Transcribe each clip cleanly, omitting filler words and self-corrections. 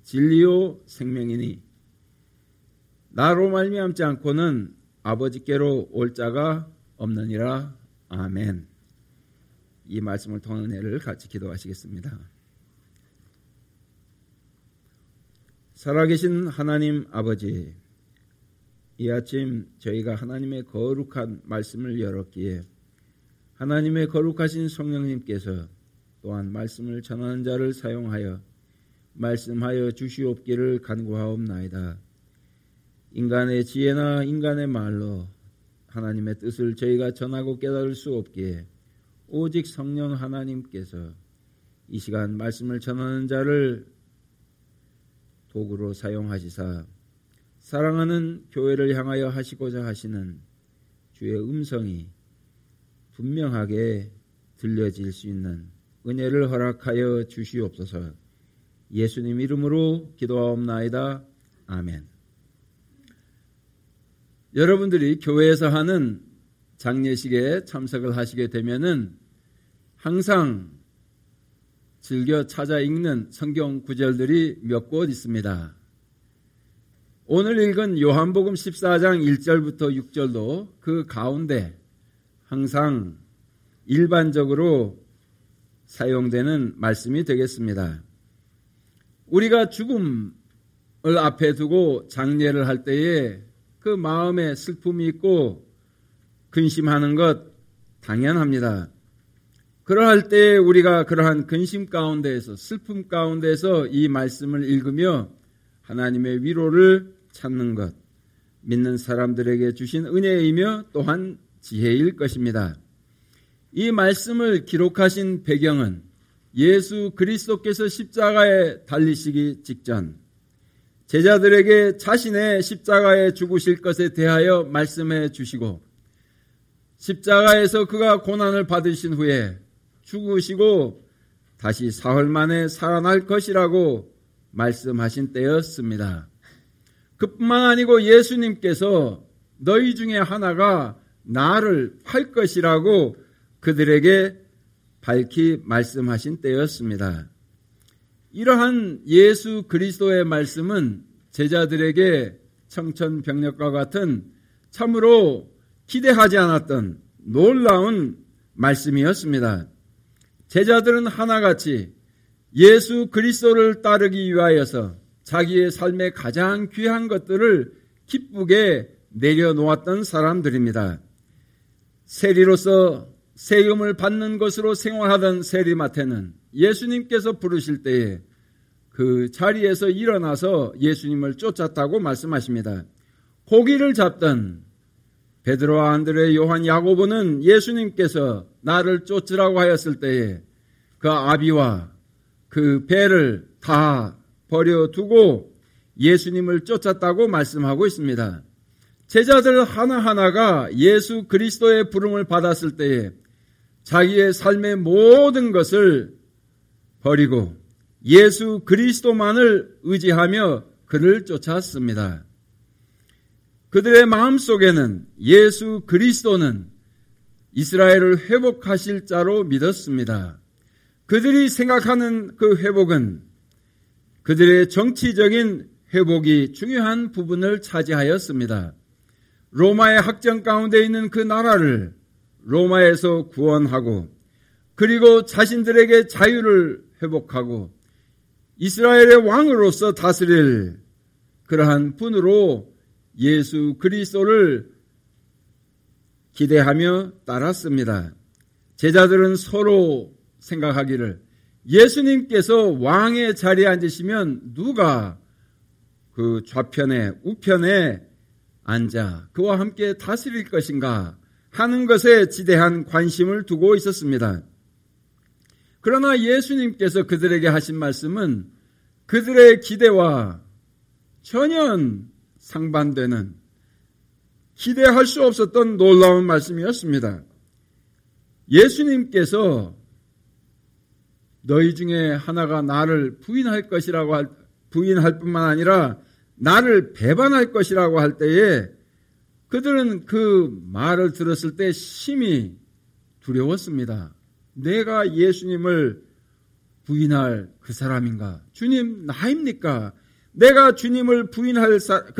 진리요 생명이니 나로 말미암지 않고는 아버지께로 올 자가 없느니라. 아멘. 이 말씀을 통한 은혜를 같이 기도하시겠습니다. 살아계신 하나님 아버지, 이 아침 저희가 하나님의 거룩한 말씀을 열었기에 하나님의 거룩하신 성령님께서 또한 말씀을 전하는 자를 사용하여 말씀하여 주시옵기를 간구하옵나이다. 인간의 지혜나 인간의 말로 하나님의 뜻을 저희가 전하고 깨달을 수 없기에 오직 성령 하나님께서 이 시간 말씀을 전하는 자를 도구로 사용하시사 사랑하는 교회를 향하여 하시고자 하시는 주의 음성이 분명하게 들려질 수 있는 은혜를 허락하여 주시옵소서. 예수님 이름으로 기도하옵나이다. 아멘. 여러분들이 교회에서 하는 장례식에 참석을 하시게 되면은 항상 즐겨 찾아 읽는 성경 구절들이 몇 곳 있습니다. 오늘 읽은 요한복음 14장 1절부터 6절도 그 가운데 항상 일반적으로 사용되는 말씀이 되겠습니다. 우리가 죽음을 앞에 두고 장례를 할 때에 그 마음에 슬픔이 있고 근심하는 것 당연합니다. 그러할 때에 우리가 그러한 근심 가운데에서 슬픔 가운데에서 이 말씀을 읽으며 하나님의 위로를 찾는 것, 믿는 사람들에게 주신 은혜이며 또한 지혜일 것입니다. 이 말씀을 기록하신 배경은 예수 그리스도께서 십자가에 달리시기 직전 제자들에게 자신의 십자가에 죽으실 것에 대하여 말씀해 주시고 십자가에서 그가 고난을 받으신 후에 죽으시고 다시 사흘 만에 살아날 것이라고 말씀하신 때였습니다. 그뿐만 아니고 예수님께서 너희 중에 하나가 나를 팔 것이라고 그들에게 밝히 말씀하신 때였습니다. 이러한 예수 그리스도의 말씀은 제자들에게 청천벽력과 같은 참으로 기대하지 않았던 놀라운 말씀이었습니다. 제자들은 하나같이 예수 그리스도를 따르기 위하여서 자기의 삶의 가장 귀한 것들을 기쁘게 내려놓았던 사람들입니다. 세리로서 세금을 받는 것으로 생활하던 세리마태는 예수님께서 부르실 때에 그 자리에서 일어나서 예수님을 쫓았다고 말씀하십니다. 고기를 잡던 베드로와 안드레, 요한, 야고보는 예수님께서 나를 쫓으라고 하였을 때에 그 아비와 그 배를 다 버려두고 예수님을 쫓았다고 말씀하고 있습니다. 제자들 하나하나가 예수 그리스도의 부름을 받았을 때에 자기의 삶의 모든 것을 버리고 예수 그리스도만을 의지하며 그를 쫓았습니다. 그들의 마음속에는 예수 그리스도는 이스라엘을 회복하실 자로 믿었습니다. 그들이 생각하는 그 회복은 그들의 정치적인 회복이 중요한 부분을 차지하였습니다. 로마의 학정 가운데 있는 그 나라를 로마에서 구원하고 그리고 자신들에게 자유를 회복하고 이스라엘의 왕으로서 다스릴 그러한 분으로 예수 그리스도를 기대하며 따랐습니다. 제자들은 서로 생각하기를 예수님께서 왕의 자리에 앉으시면 누가 그 좌편에 우편에 앉아 그와 함께 다스릴 것인가 하는 것에 지대한 관심을 두고 있었습니다. 그러나 예수님께서 그들에게 하신 말씀은 그들의 기대와 전혀 상반되는 기대할 수 없었던 놀라운 말씀이었습니다. 예수님께서 너희 중에 하나가 나를 부인할 것이라고 부인할 뿐만 아니라 나를 배반할 것이라고 할 때에 그들은 그 말을 들었을 때 심히 두려웠습니다. 내가 예수님을 부인할 그 사람인가? 주님 나입니까? 내가 주님을 부인할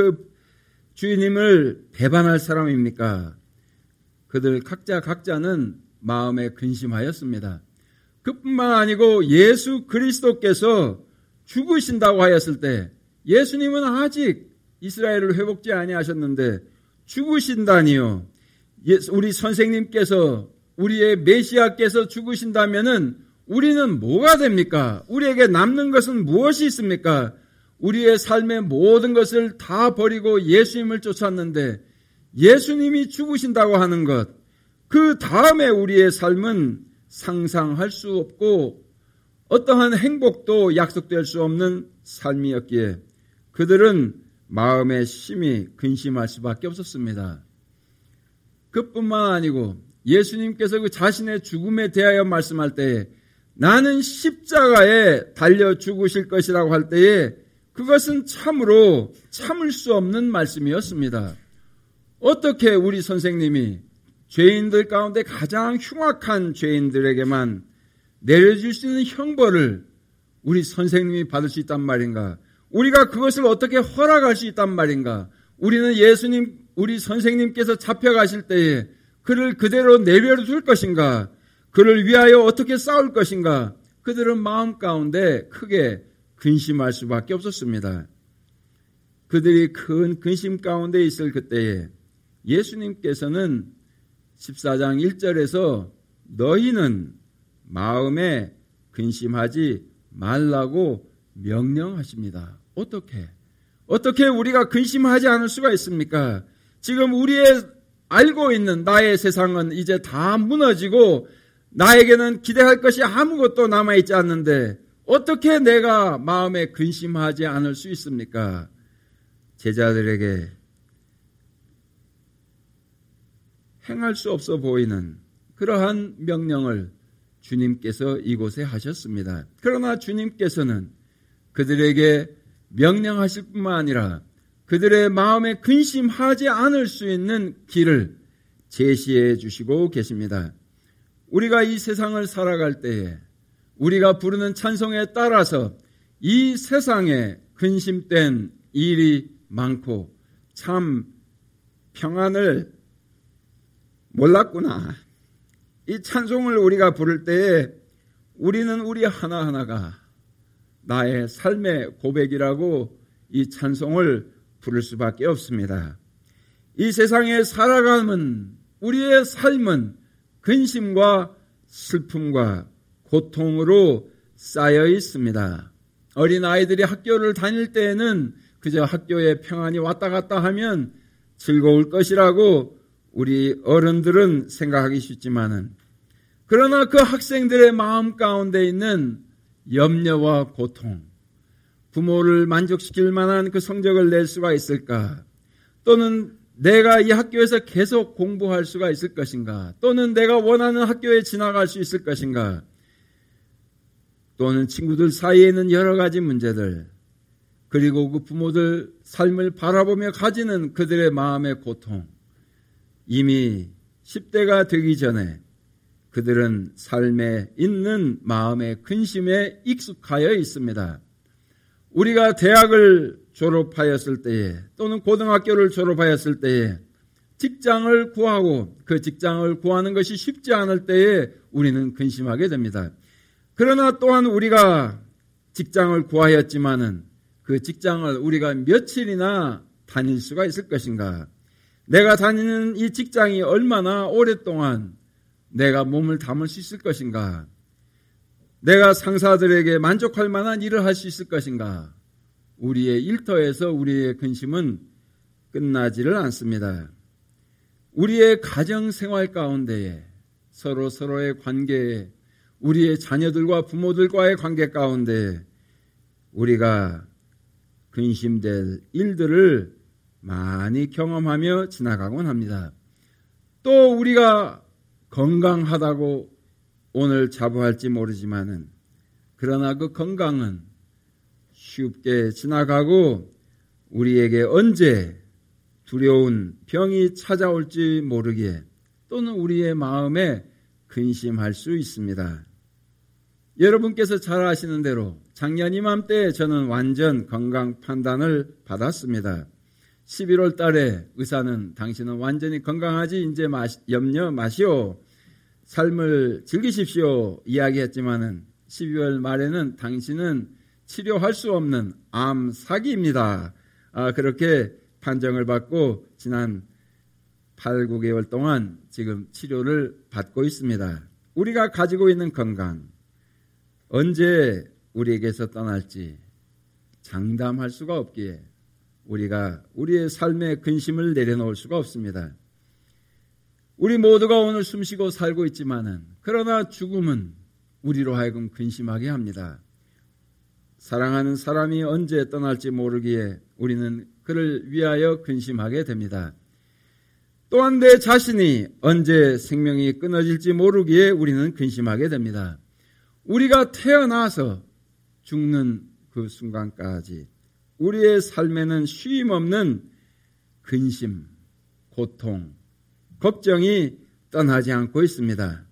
주님을 배반할 사람입니까? 그들 각자는 마음에 근심하였습니다. 그뿐만 아니고 예수 그리스도께서 죽으신다고 하였을 때 예수님은 아직 이스라엘을 회복지 아니하셨는데 죽으신다니요. 우리 선생님께서 우리의 메시아께서 죽으신다면은 우리는 뭐가 됩니까? 우리에게 남는 것은 무엇이 있습니까? 우리의 삶의 모든 것을 다 버리고 예수님을 쫓았는데 예수님이 죽으신다고 하는 것, 그 다음에 우리의 삶은 상상할 수 없고 어떠한 행복도 약속될 수 없는 삶이었기에 그들은 마음에 심히 근심할 수밖에 없었습니다. 그뿐만 아니고 예수님께서 그 자신의 죽음에 대하여 말씀할 때에 나는 십자가에 달려 죽으실 것이라고 할 때에 그것은 참으로 참을 수 없는 말씀이었습니다. 어떻게 우리 선생님이 죄인들 가운데 가장 흉악한 죄인들에게만 내려줄 수 있는 형벌을 우리 선생님이 받을 수 있단 말인가? 우리가 그것을 어떻게 허락할 수 있단 말인가? 우리는 우리 선생님께서 잡혀가실 때에 그를 그대로 내버려둘 것인가? 그를 위하여 어떻게 싸울 것인가? 그들은 마음 가운데 크게 근심할 수밖에 없었습니다. 그들이 큰 근심 가운데 있을 그때에 예수님께서는 14장 1절에서 너희는 마음에 근심하지 말라고 명령하십니다. 어떻게 우리가 근심하지 않을 수가 있습니까? 지금 우리의 알고 있는 나의 세상은 이제 다 무너지고 나에게는 기대할 것이 아무것도 남아있지 않는데 어떻게 내가 마음에 근심하지 않을 수 있습니까? 제자들에게 행할 수 없어 보이는 그러한 명령을 주님께서 이곳에 하셨습니다. 그러나 주님께서는 그들에게 명령하실 뿐만 아니라 그들의 마음에 근심하지 않을 수 있는 길을 제시해 주시고 계십니다. 우리가 이 세상을 살아갈 때에 우리가 부르는 찬송에 따라서 이 세상에 근심된 일이 많고 참 평안을 몰랐구나. 이 찬송을 우리가 부를 때에 우리는 우리 하나하나가 나의 삶의 고백이라고 이 찬송을 부를 수밖에 없습니다. 이 세상에 살아가는 우리의 삶은 근심과 슬픔과 고통으로 쌓여 있습니다. 어린아이들이 학교를 다닐 때에는 그저 학교에 평안이 왔다 갔다 하면 즐거울 것이라고 우리 어른들은 생각하기 쉽지만은 그러나 그 학생들의 마음 가운데 있는 염려와 고통, 부모를 만족시킬 만한 그 성적을 낼 수가 있을까? 또는 내가 이 학교에서 계속 공부할 수가 있을 것인가? 또는 내가 원하는 학교에 지나갈 수 있을 것인가? 또는 친구들 사이에 있는 여러 가지 문제들, 그리고 그 부모들 삶을 바라보며 가지는 그들의 마음의 고통, 이미 10대가 되기 전에 그들은 삶에 있는 마음의 근심에 익숙하여 있습니다. 우리가 대학을 졸업하였을 때에 또는 고등학교를 졸업하였을 때에 직장을 구하고 그 직장을 구하는 것이 쉽지 않을 때에 우리는 근심하게 됩니다. 그러나 또한 우리가 직장을 구하였지만은 그 직장을 우리가 며칠이나 다닐 수가 있을 것인가? 내가 다니는 이 직장이 얼마나 오랫동안 내가 몸을 담을 수 있을 것인가? 내가 상사들에게 만족할 만한 일을 할 수 있을 것인가? 우리의 일터에서 우리의 근심은 끝나지를 않습니다. 우리의 가정 생활 가운데에 서로의 관계에 우리의 자녀들과 부모들과의 관계 가운데 우리가 근심될 일들을 많이 경험하며 지나가곤 합니다. 또 우리가 건강하다고 오늘 자부할지 모르지만은 그러나 그 건강은 쉽게 지나가고 우리에게 언제 두려운 병이 찾아올지 모르기에 또는 우리의 마음에 근심할 수 있습니다. 여러분께서 잘 아시는 대로 작년 이맘때 저는 완전 건강 판단을 받았습니다. 11월 달에 의사는 당신은 완전히 건강하지 이제 염려 마시오. 삶을 즐기십시오. 이야기했지만은 12월 말에는 당신은 치료할 수 없는 암 사기입니다. 그렇게 판정을 받고 지난 8, 9개월 동안 지금 치료를 받고 있습니다. 우리가 가지고 있는 건강, 언제 우리에게서 떠날지 장담할 수가 없기에 우리가 우리의 삶의 근심을 내려놓을 수가 없습니다. 우리 모두가 오늘 숨쉬고 살고 있지만은 그러나 죽음은 우리로 하여금 근심하게 합니다. 사랑하는 사람이 언제 떠날지 모르기에 우리는 그를 위하여 근심하게 됩니다. 또한 내 자신이 언제 생명이 끊어질지 모르기에 우리는 근심하게 됩니다. 우리가 태어나서 죽는 그 순간까지 우리의 삶에는 쉼없는 근심, 고통, 걱정이 떠나지 않고 있습니다.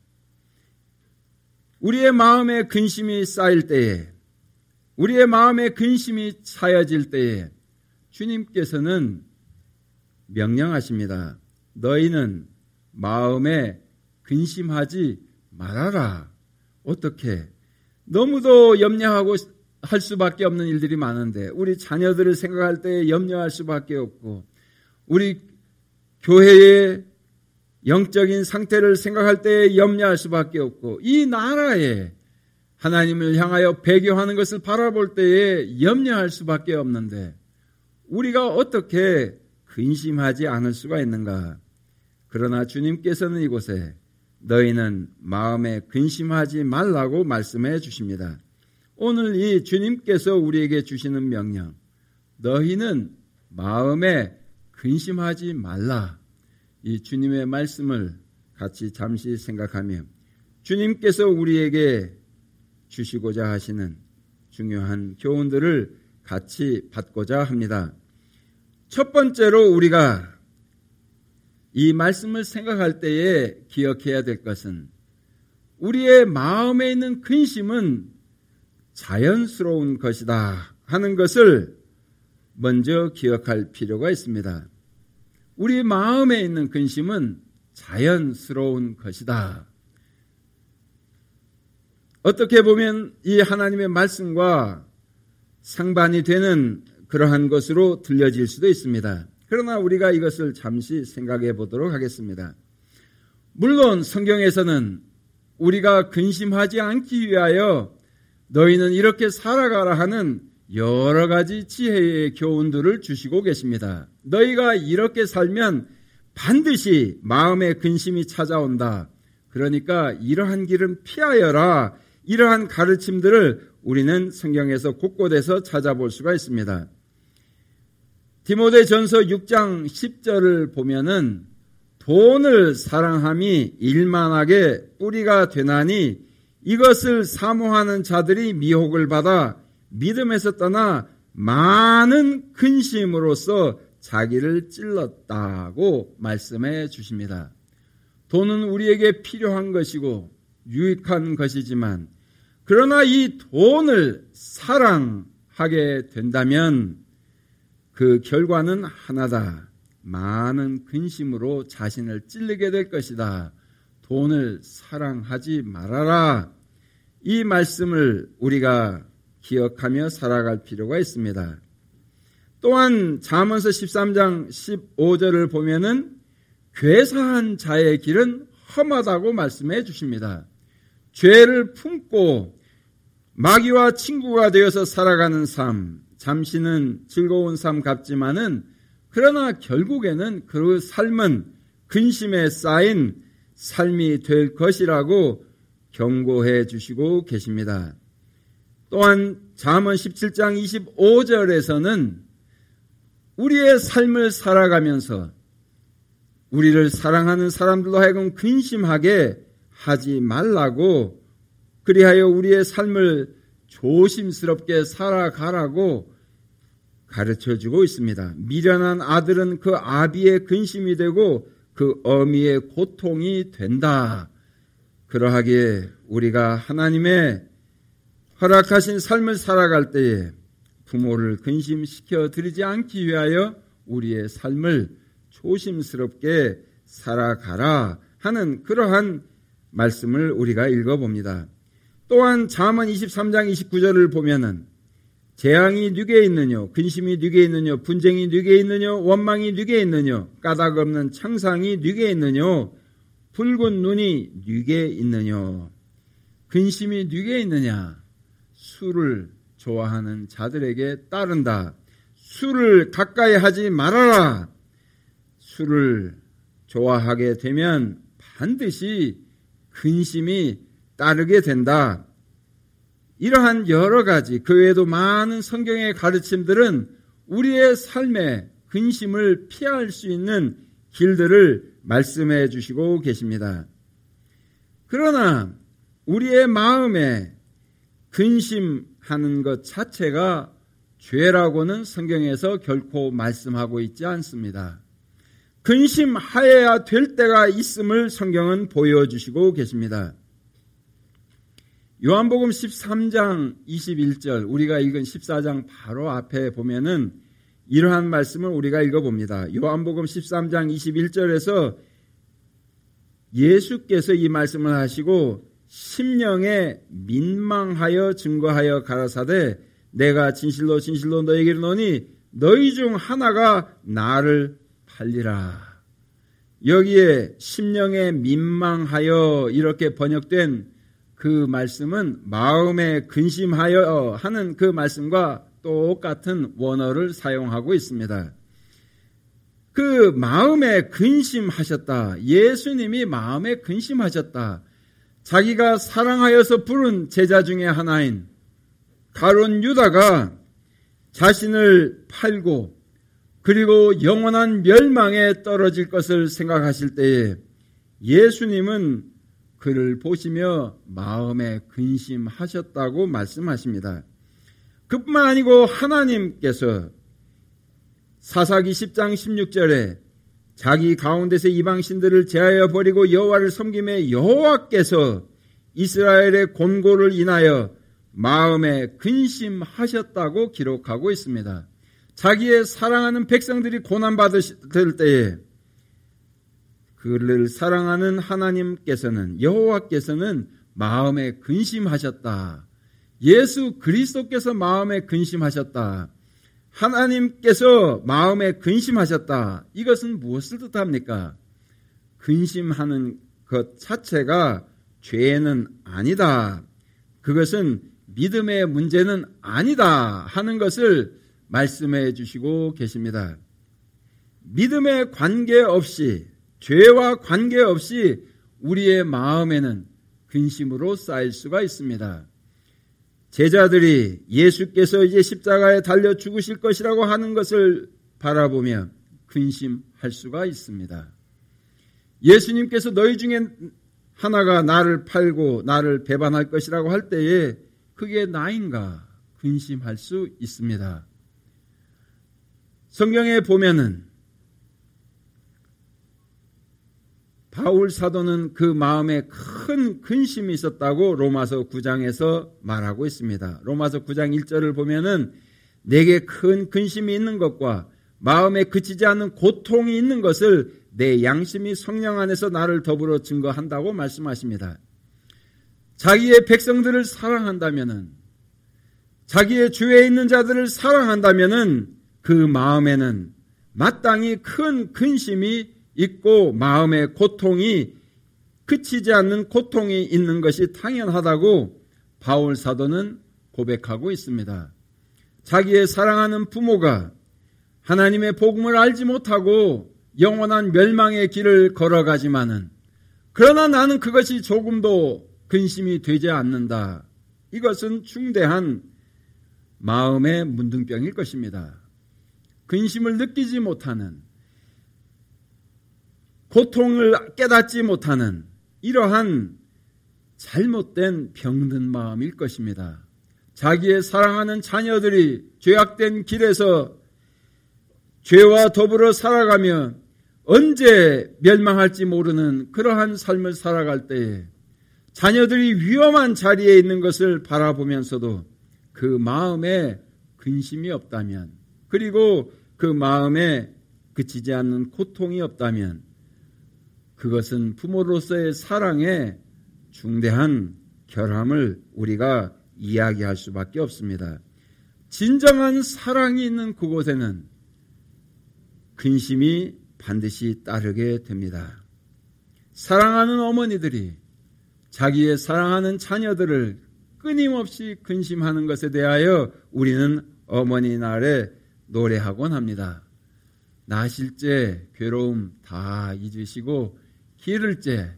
우리의 마음에 근심이 쌓일 때에, 우리의 마음에 근심이 차여질 때에 주님께서는 명령하십니다. 너희는 마음에 근심하지 말아라. 어떻게? 너무도 염려하고 할 수밖에 없는 일들이 많은데 우리 자녀들을 생각할 때 염려할 수밖에 없고 우리 교회의 영적인 상태를 생각할 때 염려할 수밖에 없고 이 나라에 하나님을 향하여 배교하는 것을 바라볼 때에 염려할 수밖에 없는데 우리가 어떻게 근심하지 않을 수가 있는가? 그러나 주님께서는 이곳에 너희는 마음에 근심하지 말라고 말씀해 주십니다. 오늘 이 주님께서 우리에게 주시는 명령, 너희는 마음에 근심하지 말라. 이 주님의 말씀을 같이 잠시 생각하며 주님께서 우리에게 주시고자 하시는 중요한 교훈들을 같이 받고자 합니다. 첫 번째로 우리가 이 말씀을 생각할 때에 기억해야 될 것은 우리의 마음에 있는 근심은 자연스러운 것이다 하는 것을 먼저 기억할 필요가 있습니다. 우리 마음에 있는 근심은 자연스러운 것이다. 어떻게 보면 이 하나님의 말씀과 상반이 되는 그러한 것으로 들려질 수도 있습니다. 그러나 우리가 이것을 잠시 생각해 보도록 하겠습니다. 물론 성경에서는 우리가 근심하지 않기 위하여 너희는 이렇게 살아가라 하는 여러 가지 지혜의 교훈들을 주시고 계십니다. 너희가 이렇게 살면 반드시 마음에 근심이 찾아온다. 그러니까 이러한 길은 피하여라. 이러한 가르침들을 우리는 성경에서 곳곳에서 찾아볼 수가 있습니다. 디모데전서 6장 10절을 보면은 돈을 사랑함이 일만하게 뿌리가 되나니 이것을 사모하는 자들이 미혹을 받아 믿음에서 떠나 많은 근심으로써 자기를 찔렀다고 말씀해 주십니다. 돈은 우리에게 필요한 것이고 유익한 것이지만 그러나 이 돈을 사랑하게 된다면 그 결과는 하나다. 많은 근심으로 자신을 찔르게 될 것이다. 돈을 사랑하지 말아라. 이 말씀을 우리가 기억하며 살아갈 필요가 있습니다. 또한 잠언서 13장 15절을 보면은 괴사한 자의 길은 험하다고 말씀해 주십니다. 죄를 품고 마귀와 친구가 되어서 살아가는 삶, 잠시는 즐거운 삶 같지만은 그러나 결국에는 그 삶은 근심에 쌓인 삶이 될 것이라고 경고해 주시고 계십니다. 또한 잠언 17장 25절에서는 우리의 삶을 살아가면서 우리를 사랑하는 사람들로 하여금 근심하게 하지 말라고 그리하여 우리의 삶을 조심스럽게 살아가라고 가르쳐주고 있습니다. 미련한 아들은 그 아비의 근심이 되고 그 어미의 고통이 된다. 그러하기에 우리가 하나님의 허락하신 삶을 살아갈 때에 부모를 근심시켜 드리지 않기 위하여 우리의 삶을 조심스럽게 살아가라 하는 그러한 말씀을 우리가 읽어봅니다. 또한 잠언 23장 29절을 보면은 재앙이 누게 있느뇨, 근심이 누게 있느뇨, 분쟁이 누게 있느뇨, 원망이 누게 있느뇨, 까닭 없는 창상이 누게 있느뇨, 붉은 눈이 누게 있느뇨. 근심이 누게 있느냐? 술을 좋아하는 자들에게 따른다. 술을 가까이 하지 말아라. 술을 좋아하게 되면 반드시 근심이 따르게 된다. 이러한 여러 가지 그 외에도 많은 성경의 가르침들은 우리의 삶에 근심을 피할 수 있는 길들을 말씀해 주시고 계십니다. 그러나 우리의 마음에 근심하는 것 자체가 죄라고는 성경에서 결코 말씀하고 있지 않습니다. 근심하여야 될 때가 있음을 성경은 보여주시고 계십니다. 요한복음 13장 21절, 우리가 읽은 14장 바로 앞에 보면은 이러한 말씀을 우리가 읽어봅니다. 요한복음 13장 21절에서 예수께서 이 말씀을 하시고 심령에 민망하여 증거하여 가라사대 내가 진실로 진실로 너에게 이르노니 너희 중 하나가 나를 팔리라. 여기에 심령에 민망하여 이렇게 번역된 그 말씀은 마음에 근심하여 하는 그 말씀과 똑같은 원어를 사용하고 있습니다. 그 마음에 근심하셨다. 예수님이 마음에 근심하셨다. 자기가 사랑하여서 부른 제자 중에 하나인 가룟 유다가 자신을 팔고 그리고 영원한 멸망에 떨어질 것을 생각하실 때에 예수님은 그를 보시며 마음에 근심하셨다고 말씀하십니다. 그뿐만 아니고 하나님께서 사사기 10장 16절에 자기 가운데서 이방신들을 제하여 버리고 여호와를 섬김에 여호와께서 이스라엘의 곤고를 인하여 마음에 근심하셨다고 기록하고 있습니다. 자기의 사랑하는 백성들이 고난받을 때에 그를 사랑하는 하나님께서는 여호와께서는 마음에 근심하셨다. 예수 그리스도께서 마음에 근심하셨다. 하나님께서 마음에 근심하셨다. 이것은 무엇을 뜻합니까? 근심하는 것 자체가 죄는 아니다. 그것은 믿음의 문제는 아니다 하는 것을 말씀해 주시고 계십니다. 믿음에 관계없이 죄와 관계없이 우리의 마음에는 근심으로 쌓일 수가 있습니다. 제자들이 예수께서 이제 십자가에 달려 죽으실 것이라고 하는 것을 바라보며 근심할 수가 있습니다. 예수님께서 너희 중에 하나가 나를 팔고 나를 배반할 것이라고 할 때에 그게 나인가 근심할 수 있습니다. 성경에 보면은 바울 사도는 그 마음에 큰 근심이 있었다고 로마서 9장에서 말하고 있습니다. 로마서 9장 1절을 보면은 내게 큰 근심이 있는 것과 마음에 그치지 않는 고통이 있는 것을 내 양심이 성령 안에서 나를 더불어 증거한다고 말씀하십니다. 자기의 백성들을 사랑한다면은 자기의 주위에 있는 자들을 사랑한다면은 그 마음에는 마땅히 큰 근심이 있고 마음의 고통이 그치지 않는 고통이 있는 것이 당연하다고 바울 사도는 고백하고 있습니다. 자기의 사랑하는 부모가 하나님의 복음을 알지 못하고 영원한 멸망의 길을 걸어가지만은 그러나 나는 그것이 조금도 근심이 되지 않는다. 이것은 중대한 마음의 문둥병일 것입니다. 근심을 느끼지 못하는 고통을 깨닫지 못하는 이러한 잘못된 병든 마음일 것입니다. 자기의 사랑하는 자녀들이 죄악된 길에서 죄와 더불어 살아가며 언제 멸망할지 모르는 그러한 삶을 살아갈 때에 자녀들이 위험한 자리에 있는 것을 바라보면서도 그 마음에 근심이 없다면, 그리고 그 마음에 그치지 않는 고통이 없다면 그것은 부모로서의 사랑에 중대한 결함을 우리가 이야기할 수밖에 없습니다. 진정한 사랑이 있는 그곳에는 근심이 반드시 따르게 됩니다. 사랑하는 어머니들이 자기의 사랑하는 자녀들을 끊임없이 근심하는 것에 대하여 우리는 어머니 날에 노래하곤 합니다. 나실째 괴로움 다 잊으시고 기를째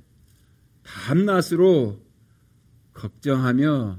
밤낮으로 걱정하며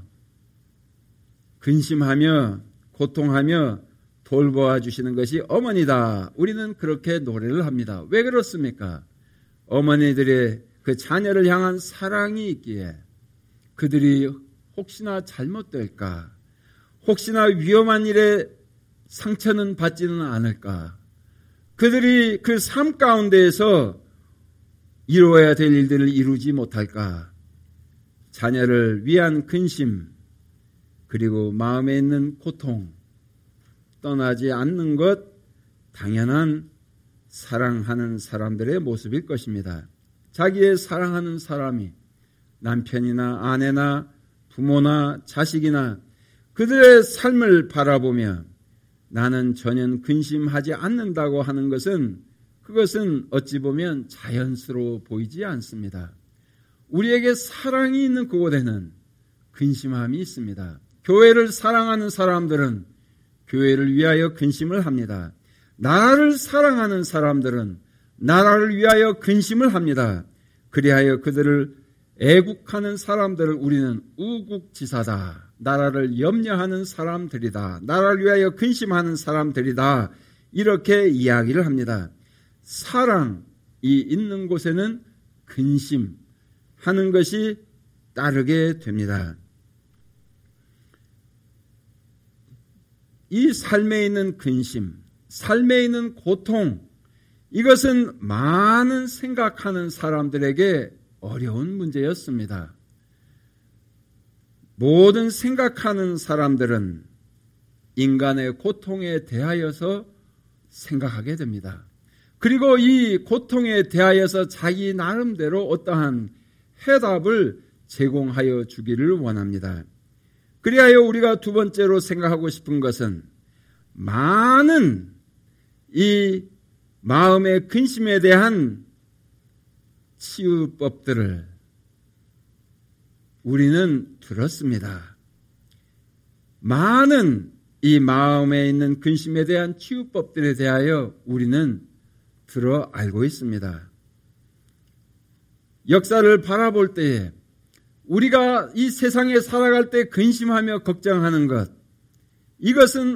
근심하며 고통하며 돌보아 주시는 것이 어머니다. 우리는 그렇게 노래를 합니다. 왜 그렇습니까? 어머니들의 그 자녀를 향한 사랑이 있기에 그들이 혹시나 잘못될까? 혹시나 위험한 일에 상처는 받지는 않을까? 그들이 그 삶 가운데에서 이루어야 될 일들을 이루지 못할까? 자녀를 위한 근심, 그리고 마음에 있는 고통, 떠나지 않는 것, 당연한 사랑하는 사람들의 모습일 것입니다. 자기의 사랑하는 사람이 남편이나 아내나 부모나 자식이나 그들의 삶을 바라보며 나는 전혀 근심하지 않는다고 하는 것은 그것은 어찌 보면 자연스러워 보이지 않습니다. 우리에게 사랑이 있는 그곳에는 근심함이 있습니다. 교회를 사랑하는 사람들은 교회를 위하여 근심을 합니다. 나라를 사랑하는 사람들은 나라를 위하여 근심을 합니다. 그리하여 그들을 애국하는 사람들을 우리는 우국지사다. 나라를 염려하는 사람들이다. 나라를 위하여 근심하는 사람들이다. 이렇게 이야기를 합니다. 사랑이 있는 곳에는 근심하는 것이 따르게 됩니다. 이 삶에 있는 근심, 삶에 있는 고통, 이것은 많은 생각하는 사람들에게 어려운 문제였습니다. 모든 생각하는 사람들은 인간의 고통에 대하여서 생각하게 됩니다. 그리고 이 고통에 대하여서 자기 나름대로 어떠한 해답을 제공하여 주기를 원합니다. 그리하여 우리가 두 번째로 생각하고 싶은 것은 많은 이 마음의 근심에 대한 치유법들을 우리는 들었습니다. 많은 이 마음에 있는 근심에 대한 치유법들에 대하여 우리는 들어 알고 있습니다. 역사를 바라볼 때에 우리가 이 세상에 살아갈 때 근심하며 걱정하는 것, 이것은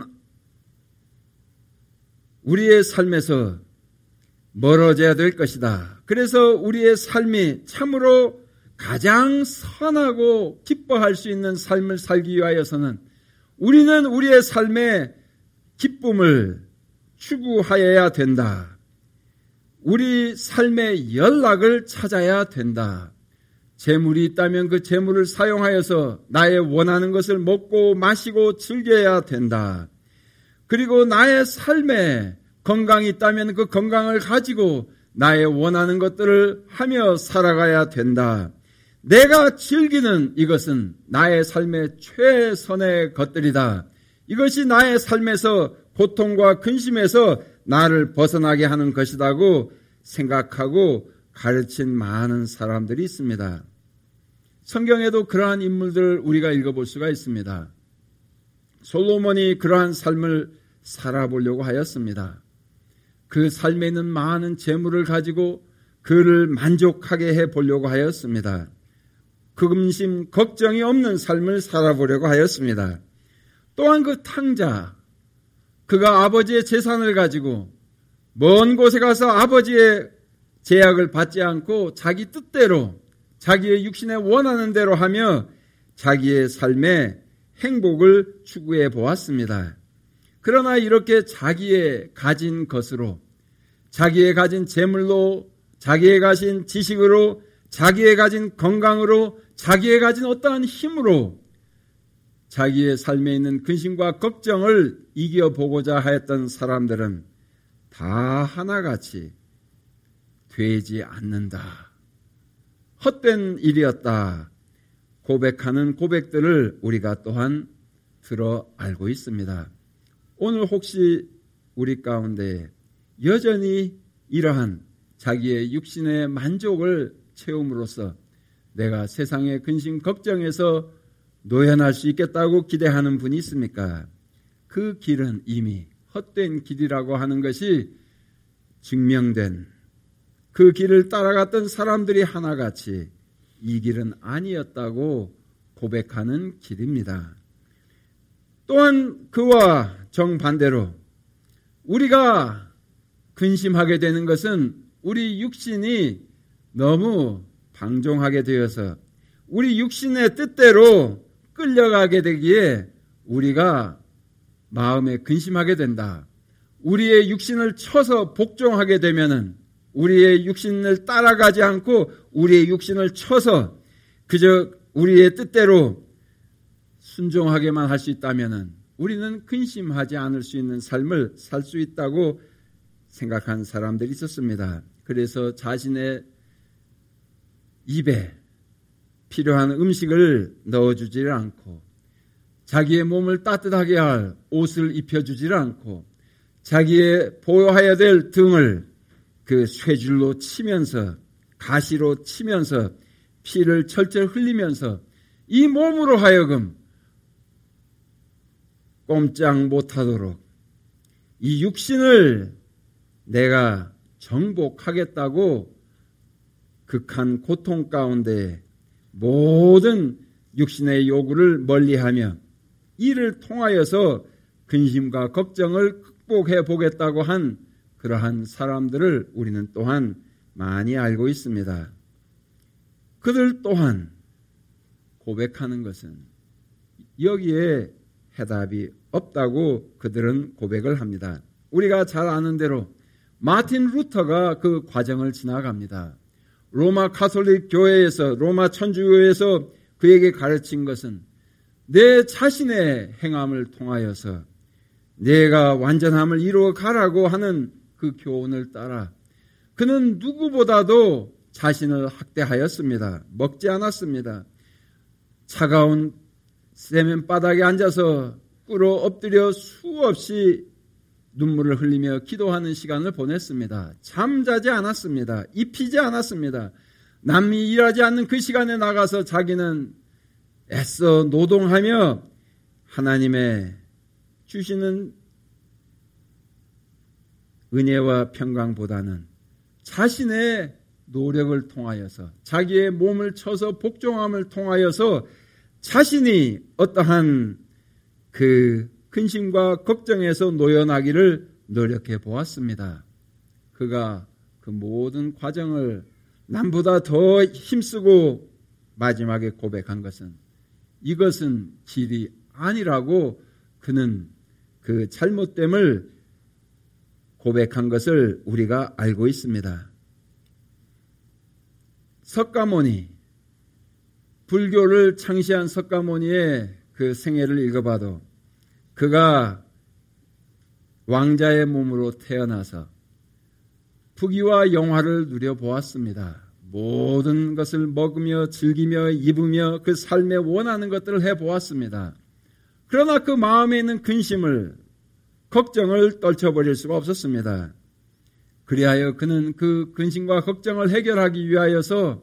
우리의 삶에서 멀어져야 될 것이다. 그래서 우리의 삶이 참으로 가장 선하고 기뻐할 수 있는 삶을 살기 위하여서는 우리는 우리의 삶의 기쁨을 추구하여야 된다. 우리 삶의 연락을 찾아야 된다. 재물이 있다면 그 재물을 사용하여서 나의 원하는 것을 먹고 마시고 즐겨야 된다. 그리고 나의 삶에 건강이 있다면 그 건강을 가지고 나의 원하는 것들을 하며 살아가야 된다. 내가 즐기는 이것은 나의 삶의 최선의 것들이다. 이것이 나의 삶에서 고통과 근심에서 나를 벗어나게 하는 것이라고 생각하고 가르친 많은 사람들이 있습니다. 성경에도 그러한 인물들을 우리가 읽어볼 수가 있습니다. 솔로몬이 그러한 삶을 살아보려고 하였습니다. 그 삶에 있는 많은 재물을 가지고 그를 만족하게 해보려고 하였습니다. 근심, 걱정이 없는 삶을 살아보려고 하였습니다. 또한 그 탕자, 그가 아버지의 재산을 가지고 먼 곳에 가서 아버지의 제약을 받지 않고 자기 뜻대로 자기의 육신에 원하는 대로 하며 자기의 삶의 행복을 추구해 보았습니다. 그러나 이렇게 자기의 가진 것으로, 자기의 가진 재물로, 자기의 가진 지식으로, 자기의 가진 건강으로, 자기의 가진 어떠한 힘으로 자기의 삶에 있는 근심과 걱정을 이겨보고자 하였던 사람들은 다 하나같이 되지 않는다. 헛된 일이었다. 고백하는 고백들을 우리가 또한 들어 알고 있습니다. 오늘 혹시 우리 가운데 여전히 이러한 자기의 육신의 만족을 채움으로써 내가 세상의 근심 걱정에서 노연할 수 있겠다고 기대하는 분이 있습니까? 그 길은 이미 헛된 길이라고 하는 것이 증명된, 그 길을 따라갔던 사람들이 하나같이 이 길은 아니었다고 고백하는 길입니다. 또한 그와 정반대로 우리가 근심하게 되는 것은 우리 육신이 너무 방종하게 되어서 우리 육신의 뜻대로 끌려가게 되기에 우리가 마음에 근심하게 된다. 우리의 육신을 쳐서 복종하게 되면은 우리의 육신을 따라가지 않고 우리의 육신을 쳐서 그저 우리의 뜻대로 순종하게만 할 수 있다면은 우리는 근심하지 않을 수 있는 삶을 살 수 있다고 생각한 사람들이 있었습니다. 그래서 자신의 입에 필요한 음식을 넣어주지를 않고 자기의 몸을 따뜻하게 할 옷을 입혀주지를 않고 자기의 보호해야 될 등을 그 쇠줄로 치면서 가시로 치면서 피를 철철 흘리면서 이 몸으로 하여금 꼼짝 못하도록 이 육신을 내가 정복하겠다고 극한 고통 가운데 모든 육신의 요구를 멀리하며 이를 통하여서 근심과 걱정을 극복해 보겠다고 한 그러한 사람들을 우리는 또한 많이 알고 있습니다. 그들 또한 고백하는 것은 여기에 해답이 없다고 그들은 고백을 합니다. 우리가 잘 아는 대로 마틴 루터가 그 과정을 지나갑니다. 로마 가톨릭 교회에서 로마 천주교에서 그에게 가르친 것은 내 자신의 행함을 통하여서 내가 완전함을 이루어 가라고 하는 그 교훈을 따라 그는 누구보다도 자신을 학대하였습니다. 먹지 않았습니다. 차가운 세면바닥에 앉아서 꿇어 엎드려 수없이 눈물을 흘리며 기도하는 시간을 보냈습니다. 잠자지 않았습니다. 입히지 않았습니다. 남이 일하지 않는 그 시간에 나가서 자기는 애써 노동하며 하나님의 주시는 은혜와 평강보다는 자신의 노력을 통하여서 자기의 몸을 쳐서 복종함을 통하여서 자신이 어떠한 그 근심과 걱정에서 노연하기를 노력해 보았습니다. 그가 그 모든 과정을 남보다 더 힘쓰고 마지막에 고백한 것은 이것은 길이 아니라고 그는 그 잘못됨을 고백한 것을 우리가 알고 있습니다. 석가모니, 불교를 창시한 석가모니의 그 생애를 읽어봐도 그가 왕자의 몸으로 태어나서 부귀와 영화를 누려보았습니다. 모든 것을 먹으며 즐기며 입으며 그 삶에 원하는 것들을 해보았습니다. 그러나 그 마음에 있는 근심을 걱정을 떨쳐버릴 수가 없었습니다. 그리하여 그는 그 근심과 걱정을 해결하기 위하여서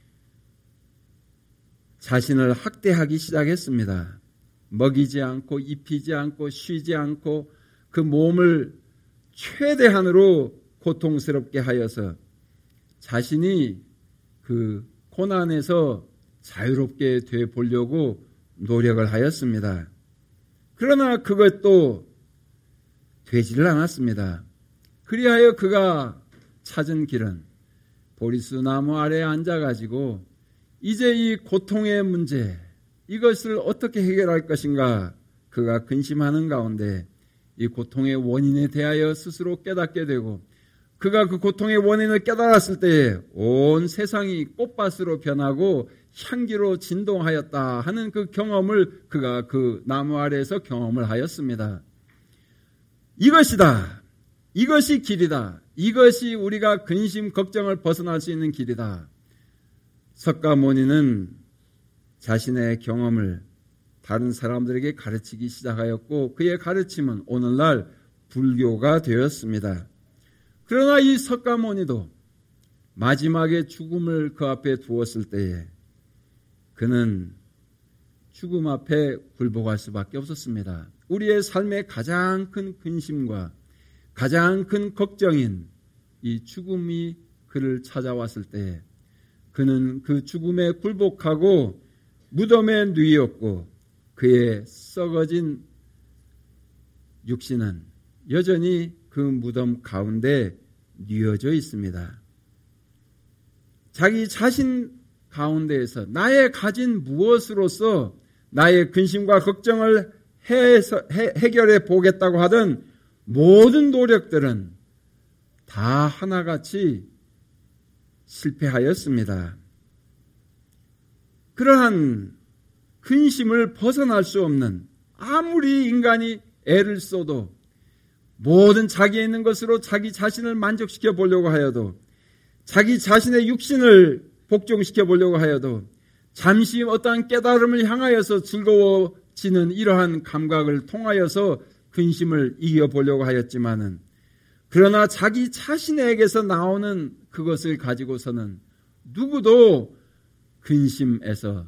자신을 학대하기 시작했습니다. 먹이지 않고 입히지 않고 쉬지 않고 그 몸을 최대한으로 고통스럽게 하여서 자신이 그 고난에서 자유롭게 돼 보려고 노력을 하였습니다. 그러나 그것도 되지를 않았습니다. 그리하여 그가 찾은 길은 보리수 나무 아래에 앉아가지고 이제 이 고통의 문제 이것을 어떻게 해결할 것인가 그가 근심하는 가운데 이 고통의 원인에 대하여 스스로 깨닫게 되고 그가 그 고통의 원인을 깨달았을 때에 온 세상이 꽃밭으로 변하고 향기로 진동하였다 하는 그 경험을 그가 그 나무 아래에서 경험을 하였습니다. 이것이다. 이것이 길이다. 이것이 우리가 근심, 걱정을 벗어날 수 있는 길이다. 석가모니는 자신의 경험을 다른 사람들에게 가르치기 시작하였고 그의 가르침은 오늘날 불교가 되었습니다. 그러나 이 석가모니도 마지막에 죽음을 그 앞에 두었을 때에 그는 죽음 앞에 굴복할 수밖에 없었습니다. 우리의 삶의 가장 큰 근심과 가장 큰 걱정인 이 죽음이 그를 찾아왔을 때에 그는 그 죽음에 굴복하고 무덤에 누이었고 그의 썩어진 육신은 여전히 그 무덤 가운데 뉘어져 있습니다. 자기 자신 가운데에서 나의 가진 무엇으로서 나의 근심과 걱정을 해결해 보겠다고 하던 모든 노력들은 다 하나같이 실패하였습니다. 그러한 근심을 벗어날 수 없는 아무리 인간이 애를 써도 모든 자기에 있는 것으로 자기 자신을 만족시켜 보려고 하여도 자기 자신의 육신을 복종시켜 보려고 하여도 잠시 어떠한 깨달음을 향하여서 즐거워지는 이러한 감각을 통하여서 근심을 이겨보려고 하였지만은 그러나 자기 자신에게서 나오는 그것을 가지고서는 누구도 근심에서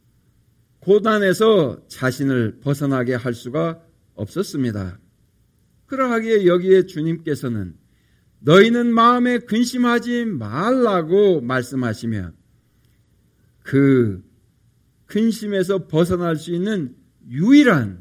고단에서 자신을 벗어나게 할 수가 없었습니다. 그러하기에 여기에 주님께서는 너희는 마음에 근심하지 말라고 말씀하시며 그 근심에서 벗어날 수 있는 유일한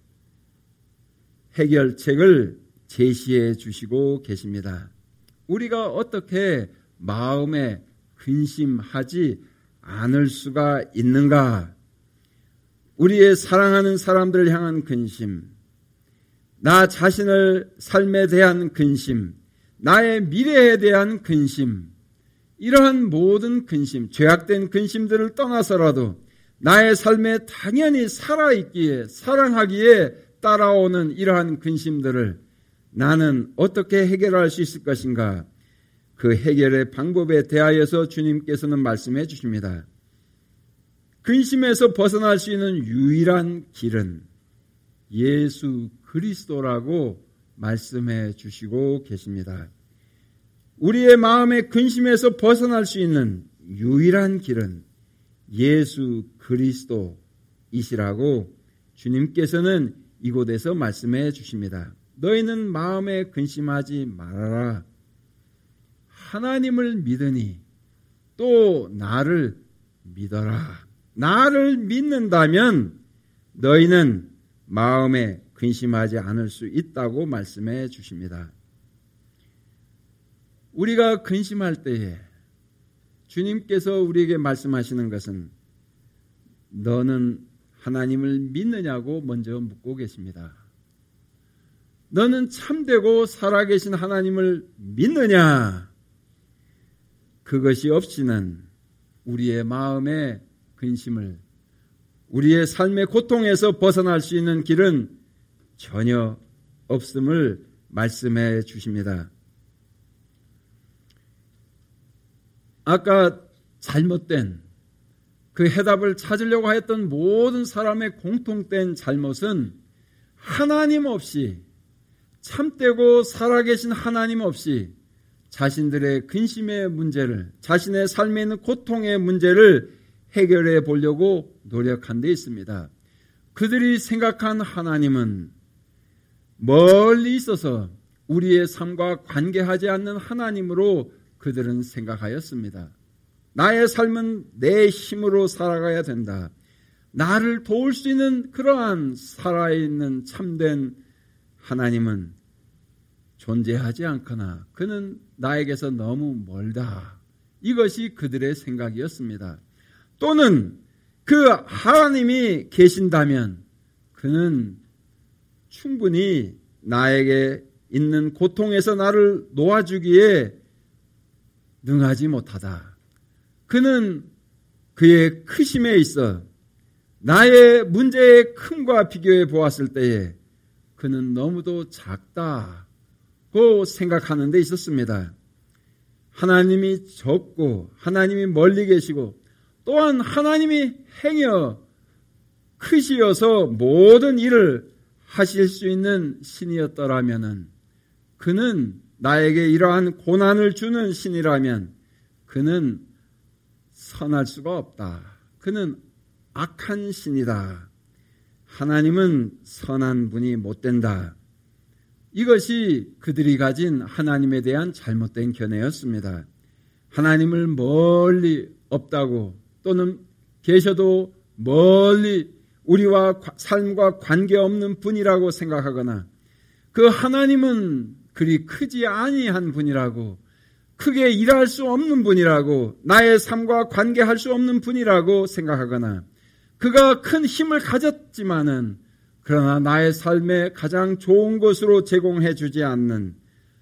해결책을 제시해 주시고 계십니다. 우리가 어떻게 마음에 근심하지 않을 수가 있는가? 우리의 사랑하는 사람들을 향한 근심, 나 자신을 삶에 대한 근심, 나의 미래에 대한 근심, 이러한 모든 근심, 죄악된 근심들을 떠나서라도 나의 삶에 당연히 살아있기에, 사랑하기에 따라오는 이러한 근심들을 나는 어떻게 해결할 수 있을 것인가? 그 해결의 방법에 대하여서 주님께서는 말씀해 주십니다. 근심에서 벗어날 수 있는 유일한 길은 예수 그리스도라고 말씀해 주시고 계십니다. 우리의 마음의 근심에서 벗어날 수 있는 유일한 길은 예수 그리스도이시라고 주님께서는 이곳에서 말씀해 주십니다. 너희는 마음에 근심하지 말아라. 하나님을 믿으니 또 나를 믿어라. 나를 믿는다면 너희는 마음에 근심하지 않을 수 있다고 말씀해 주십니다. 우리가 근심할 때에 주님께서 우리에게 말씀하시는 것은 너는 하나님을 믿느냐고 먼저 묻고 계십니다. 너는 참되고 살아계신 하나님을 믿느냐? 그것이 없이는 우리의 마음의 근심을, 우리의 삶의 고통에서 벗어날 수 있는 길은 전혀 없음을 말씀해 주십니다. 아까 잘못된 그 해답을 찾으려고 했던 모든 사람의 공통된 잘못은 하나님 없이, 참되고 살아계신 하나님 없이 자신들의 근심의 문제를, 자신의 삶에 있는 고통의 문제를 해결해 보려고 노력한 데 있습니다. 그들이 생각한 하나님은 멀리 있어서 우리의 삶과 관계하지 않는 하나님으로 그들은 생각하였습니다. 나의 삶은 내 힘으로 살아가야 된다. 나를 도울 수 있는 그러한 살아있는 참된 하나님은 존재하지 않거나 그는 나에게서 너무 멀다. 이것이 그들의 생각이었습니다. 또는 그 하나님이 계신다면 그는 충분히 나에게 있는 고통에서 나를 놓아주기에 능하지 못하다. 그는 그의 크심에 있어 나의 문제의 큼과 비교해 보았을 때에 그는 너무도 작다고 생각하는 데 있었습니다. 하나님이 적고 하나님이 멀리 계시고 또한 하나님이 행여 크시어서 모든 일을 하실 수 있는 신이었더라면 그는 나에게 이러한 고난을 주는 신이라면 그는 선할 수가 없다. 그는 악한 신이다. 하나님은 선한 분이 못 된다. 이것이 그들이 가진 하나님에 대한 잘못된 견해였습니다. 하나님을 멀리 없다고 또는 계셔도 멀리 우리와 삶과 관계없는 분이라고 생각하거나 그 하나님은 그리 크지 아니한 분이라고 크게 일할 수 없는 분이라고 나의 삶과 관계할 수 없는 분이라고 생각하거나 그가 큰 힘을 가졌지만은 그러나 나의 삶에 가장 좋은 것으로 제공해 주지 않는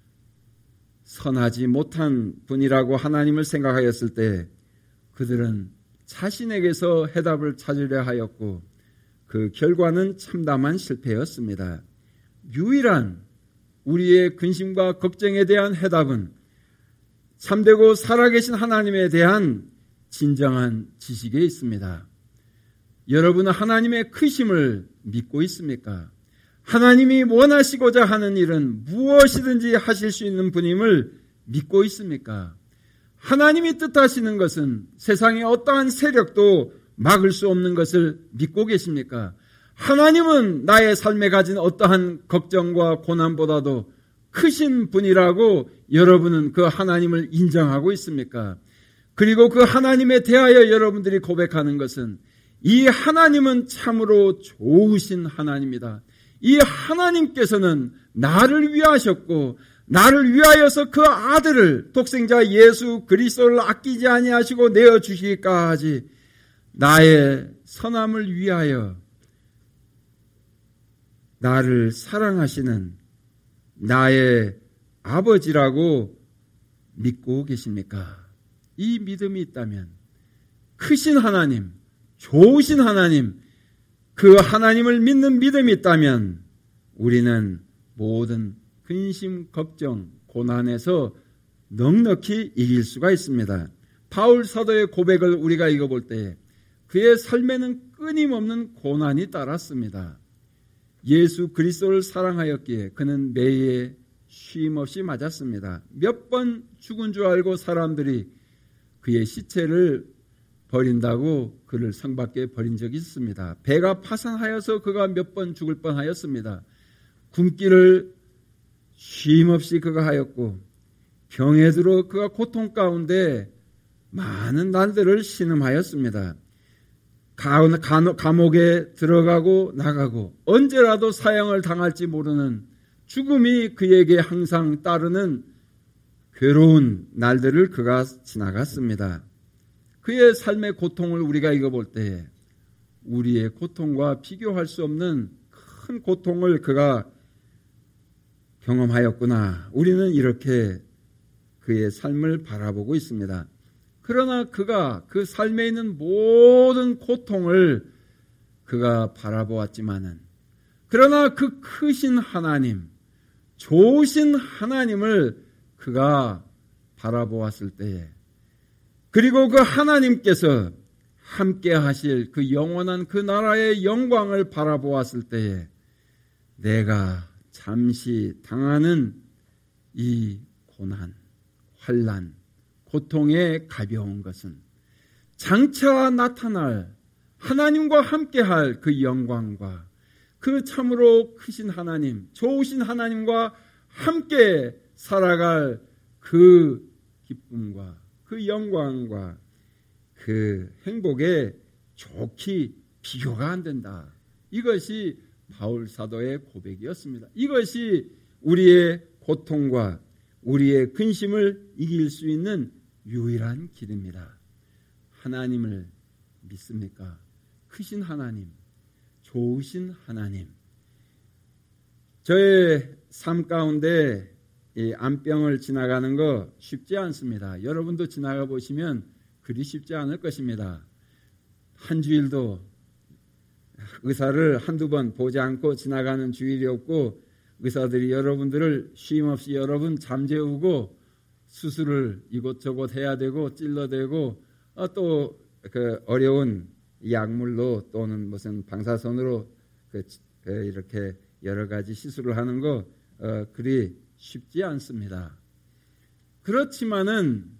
선하지 못한 분이라고 하나님을 생각하였을 때 그들은 자신에게서 해답을 찾으려 하였고 그 결과는 참담한 실패였습니다. 유일한 우리의 근심과 걱정에 대한 해답은 참되고 살아계신 하나님에 대한 진정한 지식에 있습니다. 여러분은 하나님의 크심을 믿고 있습니까? 하나님이 원하시고자 하는 일은 무엇이든지 하실 수 있는 분임을 믿고 있습니까? 하나님이 뜻하시는 것은 세상의 어떠한 세력도 막을 수 없는 것을 믿고 계십니까? 하나님은 나의 삶에 가진 어떠한 걱정과 고난보다도 크신 분이라고 여러분은 그 하나님을 인정하고 있습니까? 그리고 그 하나님에 대하여 여러분들이 고백하는 것은 이 하나님은 참으로 좋으신 하나님이다. 이 하나님께서는 나를 위하셨고 나를 위하여서 그 아들을 독생자 예수 그리스도를 아끼지 아니하시고 내어주시기까지 나의 선함을 위하여 나를 사랑하시는 나의 아버지라고 믿고 계십니까? 이 믿음이 있다면 크신 하나님, 좋으신 하나님, 그 하나님을 믿는 믿음이 있다면 우리는 모든 근심, 걱정, 고난에서 넉넉히 이길 수가 있습니다. 바울 사도의 고백을 우리가 읽어볼 때 그의 삶에는 끊임없는 고난이 따랐습니다. 예수 그리스도를 사랑하였기에 그는 매일 쉼없이 맞았습니다. 몇 번 죽은 줄 알고 사람들이 그의 시체를 버린다고 그를 성 밖에 버린 적이 있습니다. 배가 파산하여서 그가 몇 번 죽을 뻔하였습니다. 굶기를 쉼없이 그가 하였고 병에 들어 그가 고통 가운데 많은 날들을 신음하였습니다. 감옥에 들어가고 나가고 언제라도 사형을 당할지 모르는 죽음이 그에게 항상 따르는 괴로운 날들을 그가 지나갔습니다. 그의 삶의 고통을 우리가 읽어볼 때 우리의 고통과 비교할 수 없는 큰 고통을 그가 경험하였구나. 우리는 이렇게 그의 삶을 바라보고 있습니다. 그러나 그가 그 삶에 있는 모든 고통을 그가 바라보았지만은 그러나 그 크신 하나님, 좋으신 하나님을 그가 바라보았을 때에 그리고 그 하나님께서 함께 하실 그 영원한 그 나라의 영광을 바라보았을 때에 내가 잠시 당하는 이 고난, 환난, 고통의 가벼운 것은 장차 나타날 하나님과 함께할 그 영광과 그 참으로 크신 하나님, 좋으신 하나님과 함께 살아갈 그 기쁨과 그 영광과 그 행복에 좋게 비교가 안 된다. 이것이 바울 사도의 고백이었습니다. 이것이 우리의 고통과 우리의 근심을 이길 수 있는 유일한 길입니다. 하나님을 믿습니까? 크신 하나님, 좋으신 하나님. 저의 삶 가운데 이 암병을 지나가는 거 쉽지 않습니다. 여러분도 지나가 보시면 그리 쉽지 않을 것입니다. 한 주일도 의사를 한두 번 보지 않고 지나가는 주일이 없고 의사들이 여러분들을 쉼없이 여러 번 잠재우고 수술을 이곳저곳 해야 되고 찔러대고 또 그 어려운 약물로 또는 무슨 방사선으로 이렇게 여러 가지 시술을 하는 거 그리 쉽지 않습니다. 그렇지만은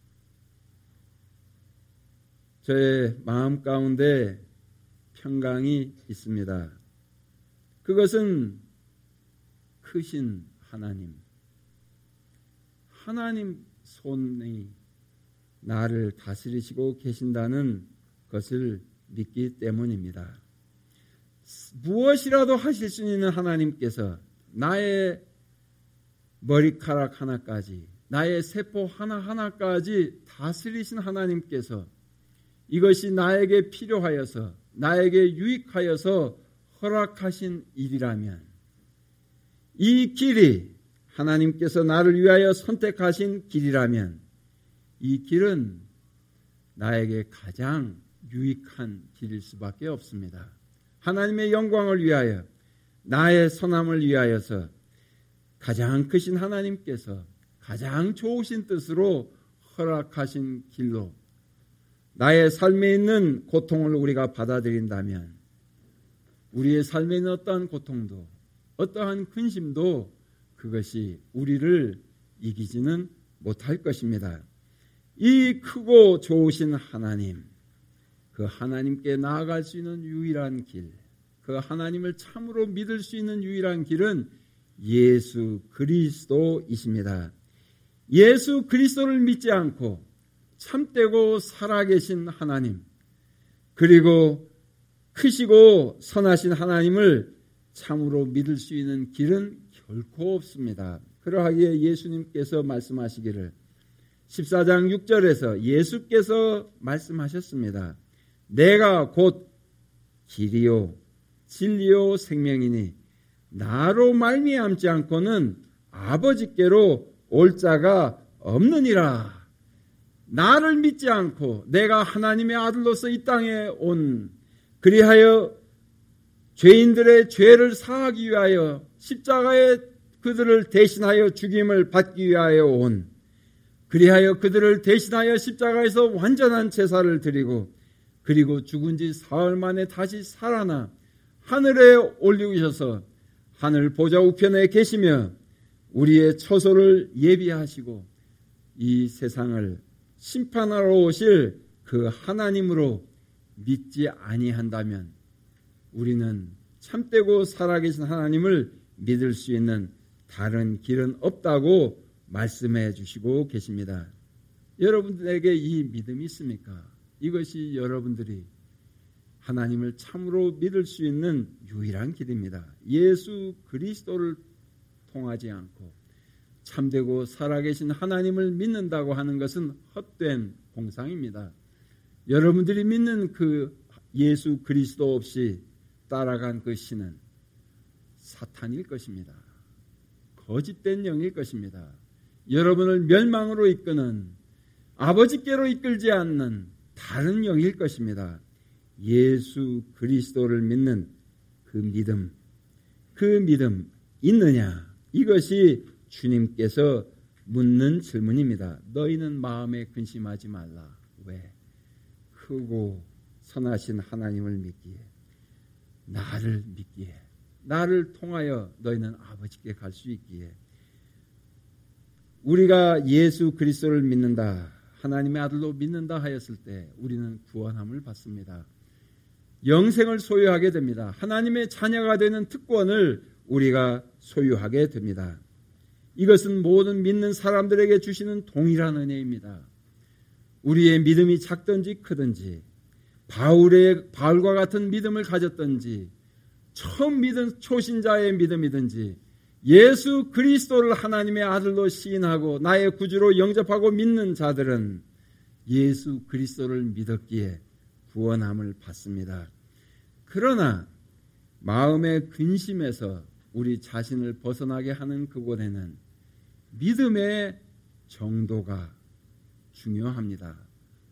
저의 마음 가운데 평강이 있습니다. 그것은 크신 하나님 손이 나를 다스리시고 계신다는 것을 믿기 때문입니다. 무엇이라도 하실 수 있는 하나님께서 나의 머리카락 하나까지, 나의 세포 하나하나까지 다스리신 하나님께서 이것이 나에게 필요하여서, 나에게 유익하여서 허락하신 일이라면, 이 길이 하나님께서 나를 위하여 선택하신 길이라면 이 길은 나에게 가장 유익한 길일 수밖에 없습니다. 하나님의 영광을 위하여, 나의 선함을 위하여서 가장 크신 하나님께서 가장 좋으신 뜻으로 허락하신 길로 나의 삶에 있는 고통을 우리가 받아들인다면 우리의 삶에 있는 어떠한 고통도 어떠한 근심도 그것이 우리를 이기지는 못할 것입니다. 이 크고 좋으신 하나님, 그 하나님께 나아갈 수 있는 유일한 길, 그 하나님을 참으로 믿을 수 있는 유일한 길은 예수 그리스도이십니다. 예수 그리스도를 믿지 않고 참되고 살아계신 하나님, 그리고 크시고 선하신 하나님을 참으로 믿을 수 있는 길은 결코 없습니다. 그러하기에 예수님께서 말씀하시기를 14장 6절에서 예수께서 말씀하셨습니다. 내가 곧 길이요 진리요 생명이니 나로 말미암지 않고는 아버지께로 올 자가 없느니라. 나를 믿지 않고 내가 하나님의 아들로서 이 땅에 온, 그리하여 죄인들의 죄를 사하기 위하여 십자가에 그들을 대신하여 죽임을 받기 위하여 온, 그리하여 그들을 대신하여 십자가에서 완전한 제사를 드리고 그리고 죽은 지 사흘 만에 다시 살아나 하늘에 올리셔서 하늘 보좌 우편에 계시며 우리의 처소를 예비하시고 이 세상을 심판하러 오실 그 하나님으로 믿지 아니한다면 우리는 참되고 살아계신 하나님을 믿을 수 있는 다른 길은 없다고 말씀해 주시고 계십니다. 여러분들에게 이 믿음이 있습니까? 이것이 여러분들이 하나님을 참으로 믿을 수 있는 유일한 길입니다. 예수 그리스도를 통하지 않고 참되고 살아계신 하나님을 믿는다고 하는 것은 헛된 공상입니다. 여러분들이 믿는 그 예수 그리스도 없이 따라간 그 신은 사탄일 것입니다. 거짓된 영일 것입니다. 여러분을 멸망으로 이끄는, 아버지께로 이끌지 않는 다른 영일 것입니다. 예수 그리스도를 믿는 그 믿음 있느냐? 이것이 주님께서 묻는 질문입니다. 너희는 마음에 근심하지 말라. 왜? 크고 선하신 하나님을 믿기에, 나를 믿기에, 나를 통하여 너희는 아버지께 갈 수 있기에. 우리가 예수 그리스도를 믿는다, 하나님의 아들로 믿는다 하였을 때 우리는 구원함을 받습니다. 영생을 소유하게 됩니다. 하나님의 자녀가 되는 특권을 우리가 소유하게 됩니다. 이것은 모든 믿는 사람들에게 주시는 동일한 은혜입니다. 우리의 믿음이 작든지 크든지, 바울과 같은 믿음을 가졌든지, 처음 믿은 초신자의 믿음이든지, 예수 그리스도를 하나님의 아들로 시인하고 나의 구주로 영접하고 믿는 자들은 예수 그리스도를 믿었기에 구원함을 받습니다. 그러나 마음의 근심에서 우리 자신을 벗어나게 하는 그곳에는 믿음의 정도가 중요합니다.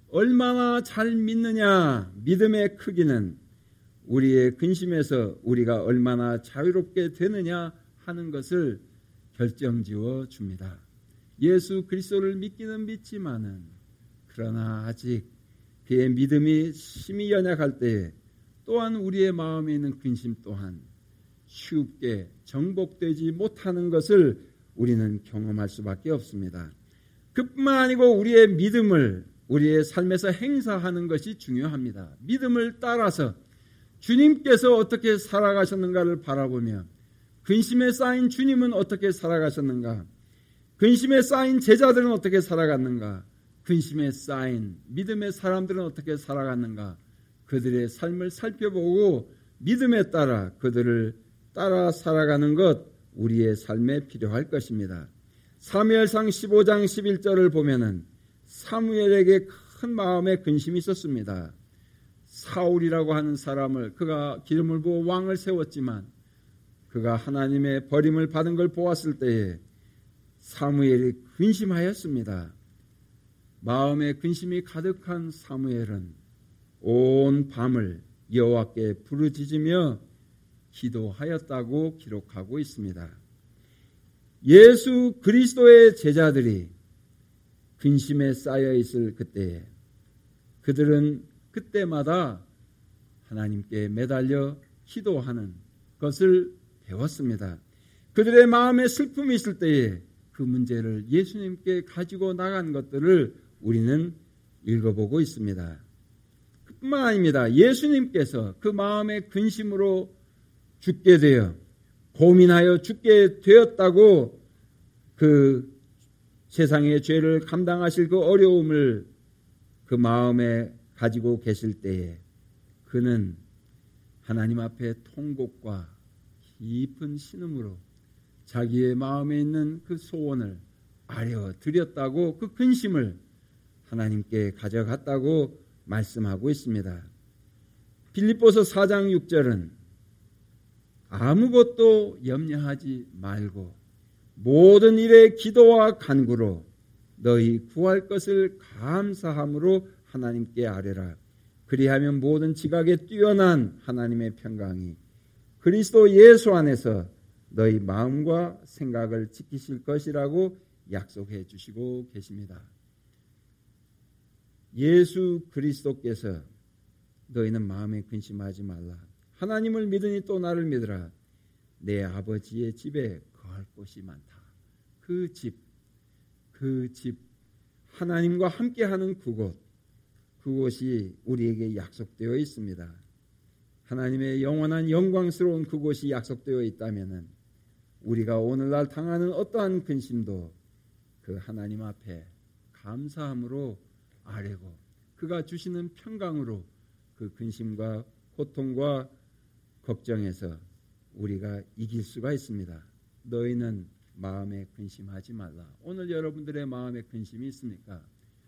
얼마나 잘 믿느냐, 믿음의 크기는 우리의 근심에서 우리가 얼마나 자유롭게 되느냐 하는 것을 결정지어 줍니다. 예수 그리스도를 믿기는 믿지만은 그러나 아직 그의 믿음이 심히 연약할 때에 또한 우리의 마음에 있는 근심 또한 쉽게 정복되지 못하는 것을 우리는 경험할 수밖에 없습니다. 그뿐만 아니고 우리의 믿음을 우리의 삶에서 행사하는 것이 중요합니다. 믿음을 따라서 주님께서 어떻게 살아가셨는가를 바라보며 근심에 쌓인 주님은 어떻게 살아가셨는가, 근심에 쌓인 제자들은 어떻게 살아갔는가, 근심에 쌓인 믿음의 사람들은 어떻게 살아갔는가, 그들의 삶을 살펴보고 믿음에 따라 그들을 따라 살아가는 것 우리의 삶에 필요할 것입니다. 사무엘상 15장 11절을 보면은 사무엘에게 큰 마음의 근심이 있었습니다. 사울이라고 하는 사람을 그가 기름을 부어 왕을 세웠지만 그가 하나님의 버림을 받은 걸 보았을 때에 사무엘이 근심하였습니다. 마음에 근심이 가득한 사무엘은 온 밤을 여호와께 부르짖으며 기도하였다고 기록하고 있습니다. 예수 그리스도의 제자들이 근심에 쌓여 있을 그때에 그들은 그때마다 하나님께 매달려 기도하는 것을 배웠습니다. 그들의 마음에 슬픔이 있을 때에 그 문제를 예수님께 가지고 나간 것들을 우리는 읽어보고 있습니다. 그뿐만 아닙니다. 예수님께서 그 마음의 근심으로 죽게 되어 고민하여 죽게 되었다고 그 세상의 죄를 감당하실 그 어려움을 그 마음에 가지고 계실 때에 그는 하나님 앞에 통곡과 깊은 신음으로 자기의 마음에 있는 그 소원을 아뢰어드렸다고 그 근심을 하나님께 가져갔다고 말씀하고 있습니다. 빌립보서 4장 6절은 아무것도 염려하지 말고 모든 일에 기도와 간구로 너희 구할 것을 감사함으로 하나님께 아뢰라. 그리하면 모든 지각에 뛰어난 하나님의 평강이 그리스도 예수 안에서 너희 마음과 생각을 지키실 것이라고 약속해 주시고 계십니다. 예수 그리스도께서 너희는 마음에 근심하지 말라. 하나님을 믿으니 또 나를 믿으라. 내 아버지의 집에 거할 곳이 많다. 그 집, 하나님과 함께하는 그곳이 우리에게 약속되어 있습니다. 하나님의 영원한 영광스러운 그곳이 약속되어 있다면 우리가 오늘날 당하는 어떠한 근심도 그 하나님 앞에 감사함으로 아뢰고 그가 주시는 평강으로 그 근심과 고통과 걱정에서 우리가 이길 수가 있습니다. 너희는 마음에 근심하지 말라. 오늘 여러분들의 마음에 근심이 있습니까?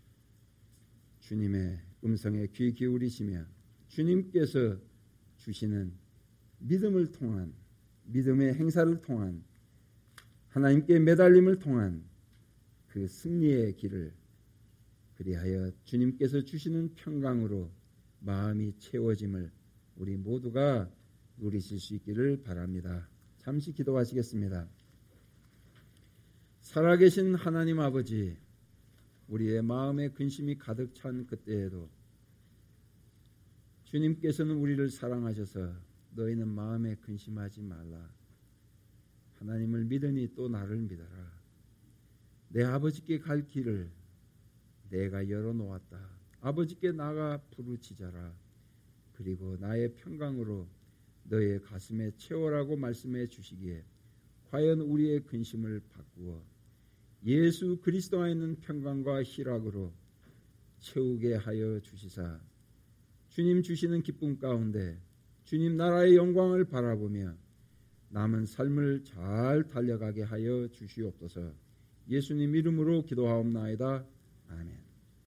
주님의 음성에 귀 기울이시며 주님께서 주시는 믿음을 통한 믿음의 행사를 통한 하나님께 매달림을 통한 그 승리의 길을 그리하여 주님께서 주시는 평강으로 마음이 채워짐을 우리 모두가 누리실 수 있기를 바랍니다. 잠시 기도하시겠습니다. 살아계신 하나님 아버지, 우리의 마음에 근심이 가득 찬 그때에도 주님께서는 우리를 사랑하셔서 너희는 마음에 근심하지 말라. 하나님을 믿으니 또 나를 믿어라. 내 아버지께 갈 길을 내가 열어놓았다. 아버지께 나가 부르짖어라. 그리고 나의 평강으로 너의 가슴에 채워라고 말씀해 주시기에 과연 우리의 근심을 바꾸어 예수 그리스도 안에 있는 평강과 희락으로 채우게 하여 주시사 주님 주시는 기쁨 가운데 주님 나라의 영광을 바라보며 남은 삶을 잘 달려가게 하여 주시옵소서. 예수님 이름으로 기도하옵나이다. 아멘.